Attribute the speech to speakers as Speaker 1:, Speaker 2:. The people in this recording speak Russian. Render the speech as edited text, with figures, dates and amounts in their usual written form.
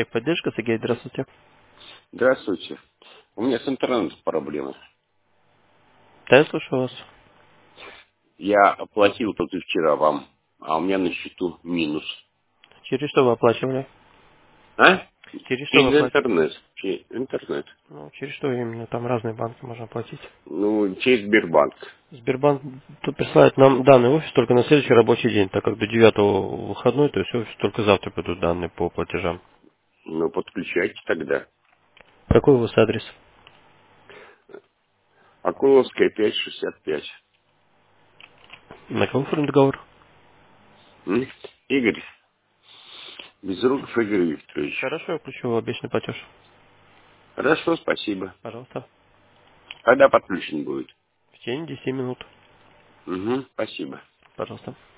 Speaker 1: Техподдержка, Сергей, здравствуйте.
Speaker 2: Здравствуйте. У меня с интернетом проблемы.
Speaker 1: Да, я слушаю вас.
Speaker 2: Я оплатил тут и вчера вам, а у меня на счету минус.
Speaker 1: Через что вы оплачивали?
Speaker 2: А?
Speaker 1: Через что вы
Speaker 2: Через
Speaker 1: оплачивали?
Speaker 2: интернет. Через интернет.
Speaker 1: Ну, через что именно? Там разные банки можно оплатить.
Speaker 2: Ну, через Сбербанк.
Speaker 1: Сбербанк тут присылает нам данный офис только на следующий рабочий день, так как до 9 выходной, то есть офис только завтра придут данные по платежам.
Speaker 2: Ну, подключайте тогда.
Speaker 1: Какой у вас адрес?
Speaker 2: Акуловская 565.
Speaker 1: На кого оформлен договор?
Speaker 2: М? Игорь. Безруков Игорь Викторович.
Speaker 1: Хорошо, я включу обещанный платеж.
Speaker 2: Хорошо, спасибо.
Speaker 1: Пожалуйста.
Speaker 2: Когда подключен будет?
Speaker 1: В течение 10 минут.
Speaker 2: Угу, спасибо.
Speaker 1: Пожалуйста.